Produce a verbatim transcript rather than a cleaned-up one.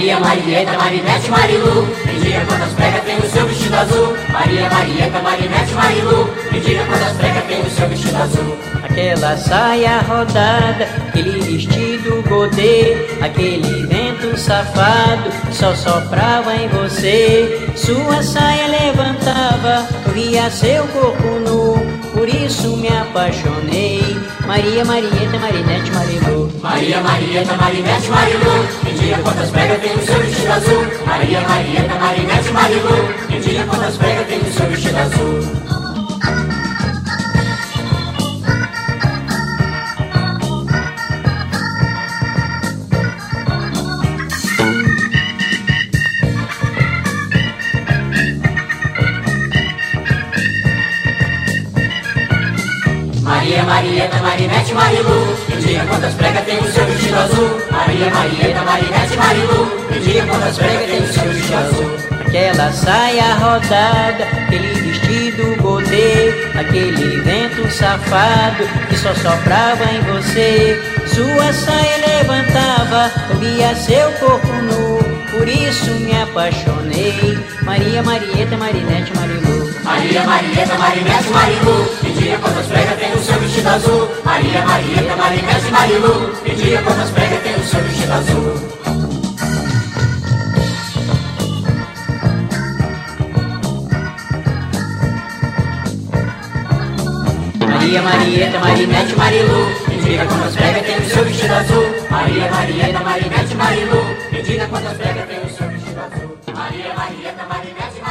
Maria, Marieta, Marinete, Marilu, me diga quantas pregas tem o seu vestido azul. Maria, Marieta, Marinete, Marilu, me diga quantas pregas tem o seu vestido azul. Aquela saia rodada, aquele vestido godê, aquele vento safado só soprava em você. Sua saia levantava, eu via seu corpo nu, por isso me apaixonei. Maria, Marieta, Marinete, Marilu. Maria, Marieta, Marinete, Marilu, me diga quantas pregas tem o seu vestido azul. Maria, Marieta, Marinete, Marilu, me diga quantas pregas tem o seu vestido azul. Maria, Marieta, Marinete, Marilu, me diga quantas pregas tem o seu vestido azul. Maria, Marieta, Marinete, Marilu, me diga quantas pregas tem o seu vestido azul. Aquela saia rodada, aquele vestido godê, aquele vento safado que só soprava em você. Sua saia levantava, eu via seu corpo nu, por isso me apaixonei. Maria, Marieta, Marinete, Marilu. Maria, Marieta, Marinete, Marilu, me diga quantas pregas tem o seu vestido azul. Maria, Marieta, Marinete, Marilu, me diga quantas pregas tem o seu vestido azul. Maria, Marieta, Marinete, Marilu, me diga quantas pregas tem o seu vestido azul. Maria, Marieta, Marinete, Marilu, me diga quantas pregas tem o seu vestido azul. Maria, Marieta, Marinete, Marilu.